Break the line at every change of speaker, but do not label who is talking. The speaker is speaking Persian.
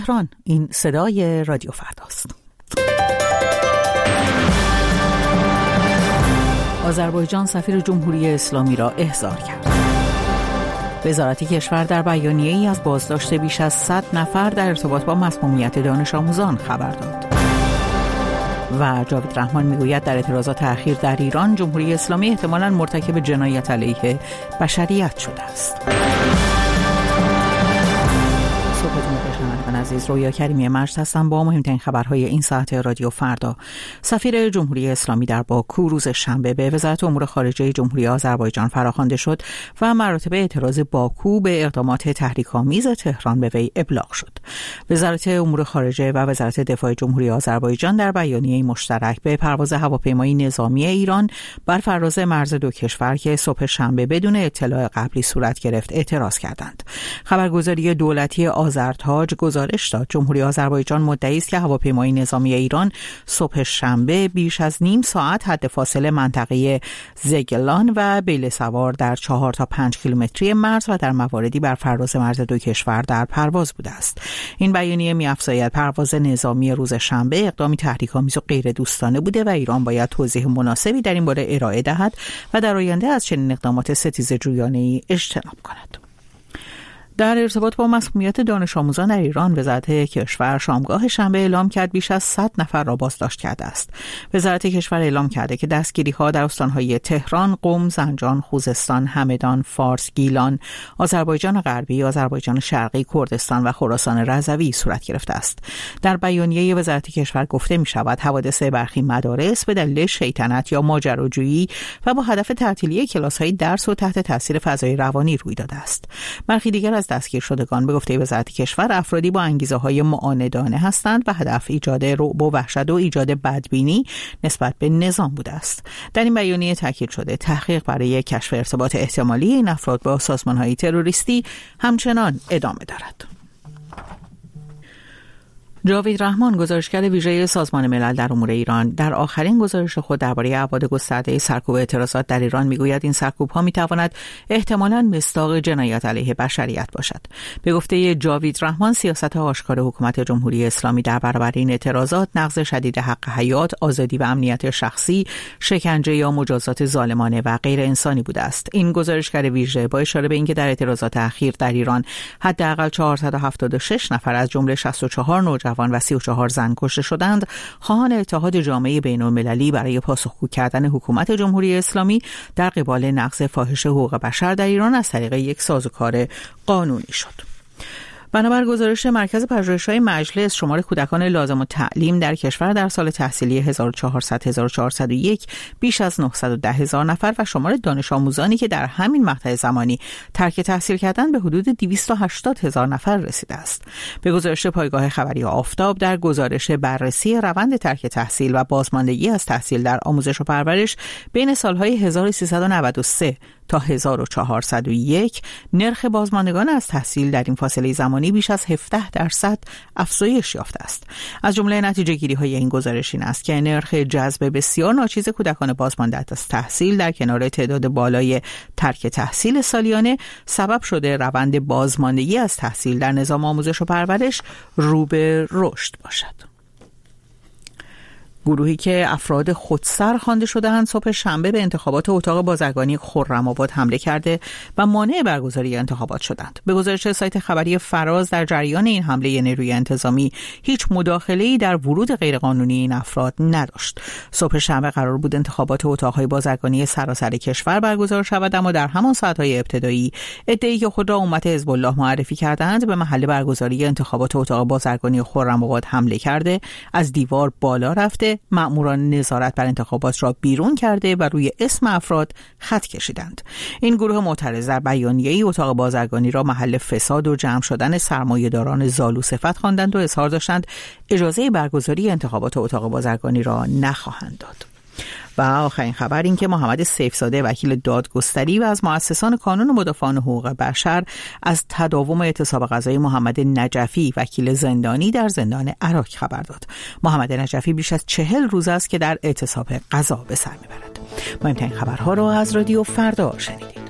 تهران، این صدای رادیو فرداست. آذربایجان سفیر جمهوری اسلامی را احضار کرد. وزارت کشور در بیانیه‌ای از بازداشت بیش از 100 نفر در ارتباط با مسمومیت دانش آموزان خبر داد. و جاوید رحمان میگوید در اعتراضات اخیر در ایران جمهوری اسلامی احتمالاً مرتکب جنایت علیه بشریت شده است. عزیز، رویا کریمی مجد هستم با مهمترین خبرهای این ساعت رادیو فردا. سفیر جمهوری اسلامی در باکو روز شنبه به وزارت امور خارجه جمهوری آذربایجان فراخوانده شد و مراتب اعتراض باکو به اقدامات تحریک‌آمیز تهران به وی ابلاغ شد. وزارت امور خارجه و وزارت دفاع جمهوری آذربایجان در بیانیه مشترک به پرواز هواپیمای نظامی ایران بر فراز مرز دو کشور که صبح شنبه بدون اطلاع قبلی صورت گرفت اعتراض کردند. خبرگزاری دولتی آذرتاج گزارش داد جمهوری آذربایجان مدعی است که هواپیمای نظامی ایران صبح شنبه بیش از نیم ساعت حد فاصله منطقه زگلان و بیلسوار در 4 تا 5 کیلومتری مرز و در مواردی بر فراز مرز دو کشور در پرواز بوده است. این بیانیه می‌افزاید پرواز نظامی روز شنبه اقدامی تحریک‌آمیز و غیر دوستانه بوده و ایران باید توضیح مناسبی در این باره ارائه دهد و در آینده از چنین اقدامات ستیزجویانه‌ای اجتناب کند. در ارتباط با مسمومیت دانش آموزان در ایران، وزارت کشور شامگاه شنبه اعلام کرد بیش از 100 نفر را بازداشت کرده است. وزارت کشور اعلام کرده که دستگیری‌ها در استان‌های تهران، قم، زنجان، خوزستان، همدان، فارس، گیلان، آذربایجان غربی، آذربایجان شرقی، کردستان و خراسان رضوی صورت گرفته است. در بیانیه وزارت کشور گفته می‌شود حوادث برخی مدارس به دلیل شیطنت یا ماجراجویی و با هدف تعطیلی کلاس‌های درس و تحت تاثیر فضای روانی روی داده است. برخی دیگر از دستگیر شدگان به گفته وزارت کشور افرادی با انگیزه‌های معاندانه هستند و هدف ایجاد رعب و وحشت و ایجاد بدبینی نسبت به نظام بوده است. در این بیانیه تاکید شده تحقیق برای کشف ارتباط احتمالی این افراد با سازمان‌های تروریستی همچنان ادامه دارد. جاوید رحمان، گزارشگر ویژه سازمان ملل در امور ایران، در آخرین گزارش خود درباره ابعاد گسترده سرکوب اعتراضات در ایران میگوید این سرکوب‌ها میتواند احتمالاً مصداق جنایت علیه بشریت باشد. به گفته جاوید رحمان، سیاست آشکار حکومت جمهوری اسلامی در برابر این اعتراضات نقض شدید حق حیات، آزادی و امنیت شخصی، شکنجه یا مجازات ظالمانه و غیر انسانی بوده است. این گزارشگر ویژه با اشاره به اینکه در اعتراضات اخیر در ایران حداقل 476 نفر از جمله 64 نوجوان و 34 زن کشته شدند، خواهان اتحاد جامعه بین‌المللی برای پاسخگو کردن حکومت جمهوری اسلامی در قبال نقض فاحش حقوق بشر در ایران از طریق یک سازوکار قانونی شد. بنابر گزارش مرکز پژوهش‌های مجلس، شمار کودکان لازم التعلیم در کشور در سال تحصیلی 1400-1401 بیش از 910,000 نفر و شمار دانش آموزانی که در همین مقطع زمانی ترک تحصیل کردند به حدود 280,000 نفر رسیده است. به گزارش پایگاه خبری آفتاب، در گزارش بررسی روند ترک تحصیل و بازماندگی از تحصیل در آموزش و پرورش بین سالهای 1393 تا 1401 نرخ بازماندگان از تحصیل در این فاصله زمانی بیش از 17% افزایش یافته است. از جمله نتیجه گیری های این گزارش این است که نرخ جذب بسیار ناچیز کودکان بازمانده از تحصیل در کنار تعداد بالای ترک تحصیل سالیانه سبب شده روند بازماندگی از تحصیل در نظام آموزش و پرورش رو به رشد باشد. گروهی که افراد خودسر خوانده شده‌اند صبح شنبه به انتخابات اتاق بازرگانی خرم‌آباد حمله کرده و مانع برگزاری انتخابات شدند. به گزارش سایت خبری فراز، در جریان این حمله نیروی انتظامی هیچ مداخله‌ای در ورود غیرقانونی این افراد نداشت. صبح شنبه قرار بود انتخابات اتاق‌های بازرگانی سراسر کشور برگزار شود، اما در همان ساعت‌های ابتدایی عده‌ای که خود را امت حزب الله معرفی کردند به محل برگزاری انتخابات اتاق بازرگانی خرم‌آباد حمله کرده، از دیوار بالا رفته، مأموران نظارت بر انتخابات را بیرون کرده و روی اسم افراد خط کشیدند. این گروه معترض در بیانیه‌ای اتاق بازرگانی را محل فساد و جمع شدن سرمایه‌داران زالو صفت خواندند و اظهار داشتند اجازه برگزاری انتخابات اتاق بازرگانی را نخواهند داد. و آخرین خبر این که محمد سیفزاده، وکیل دادگستری و از مؤسسان کانون مدافعان حقوق بشر، از تداوم اعتصاب غذایی محمد نجفی، وکیل زندانی، در زندان عراق خبر داد. محمد نجفی بیش از 40 روز است که در اعتصاب غذا به سر میبرد. مهمترین خبرها را از رادیو فردا شنیدید.